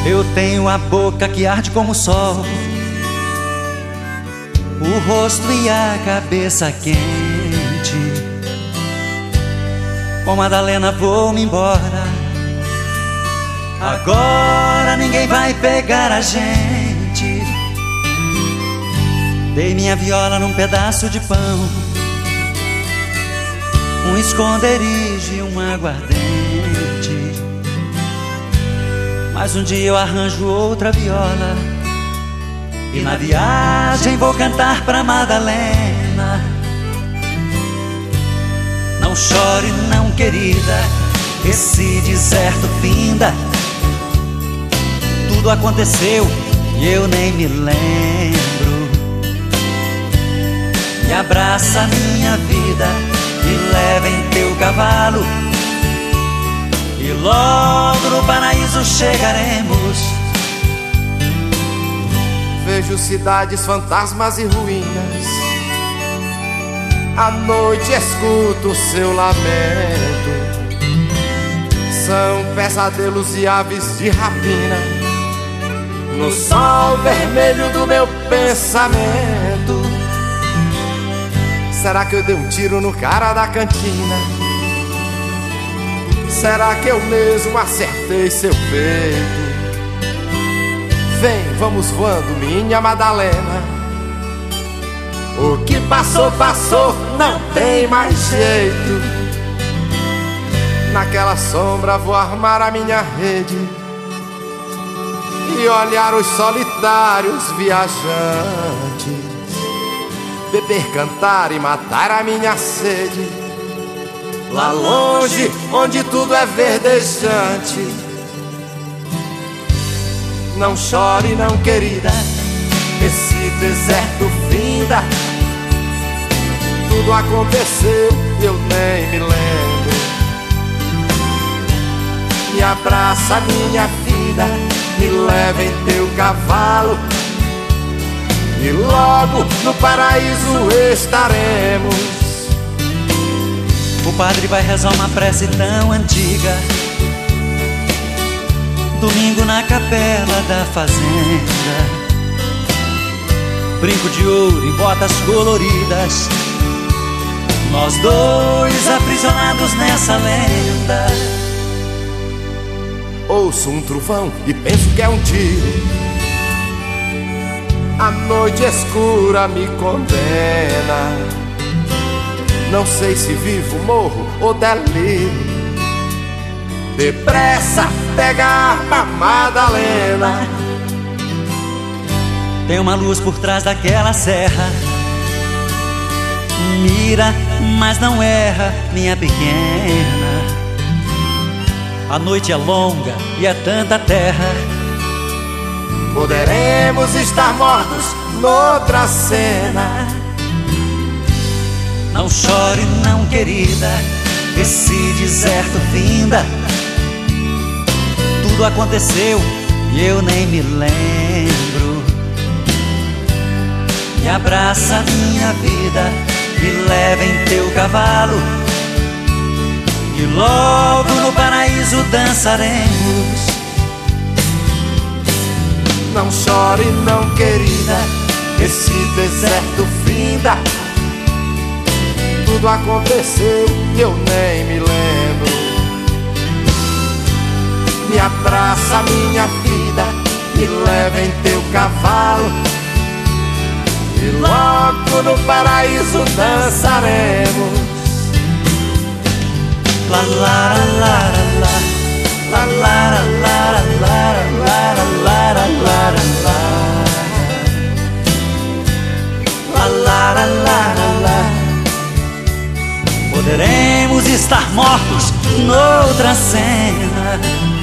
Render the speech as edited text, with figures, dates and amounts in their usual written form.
Eu tenho a boca que arde como o sol, o rosto e a cabeça quente. Com Madalena vou-me embora. Agora ninguém vai pegar a gente. Dei minha viola num pedaço de pão, um esconderijo e um aguardente. Mas um dia eu arranjo outra viola e na viagem vou cantar pra Madalena. Não chore não, querida, esse deserto finda. Tudo aconteceu e eu nem me lembro. Me abraça minha vida, me leva em teu cavalo e logo no paraíso chegaremos. Vejo cidades, fantasmas e ruínas. À noite escuto o seu lamento. São pesadelos e aves de rapina no sol vermelho do meu pensamento. Será que eu dei um tiro no cara da cantina? Será que eu mesmo acertei seu peito? Vem, vamos voando, minha Madalena. O que passou, passou, não tem mais jeito. Naquela sombra vou armar a minha rede e olhar os solitários viajantes, beber, cantar e matar a minha sede. Lá longe, onde tudo é verdejante. Não chore não, querida, esse deserto finda. Tudo aconteceu e eu nem me lembro. Me abraça minha vida, me leva em teu cavalo e logo no paraíso estaremos. O padre vai rezar uma prece tão antiga, domingo na capela da fazenda. Brinco de ouro e botas coloridas, nós dois aprisionados nessa lenda. Ouço um trovão e penso que é um tiro. A noite escura me condena. Não sei se vivo, morro ou delírio. Depressa, pega a arma, Madalena. Tem uma luz por trás daquela serra. Mira, mas não erra, minha pequena. A noite é longa e é tanta terra. Poderemos estar mortos noutra cena. Não chore não, querida, esse deserto finda. Tudo aconteceu e eu nem me lembro. Me abraça minha vida, me leva em teu cavalo e logo no paraíso dançaremos. Não chore não, querida, esse deserto finda. Tudo aconteceu e eu nem me lembro. Me abraça minha vida, me leva em teu cavalo e logo no paraíso dançaremos. La la la la la la la la la la la la la la la la. Poderemos estar mortos noutra cena.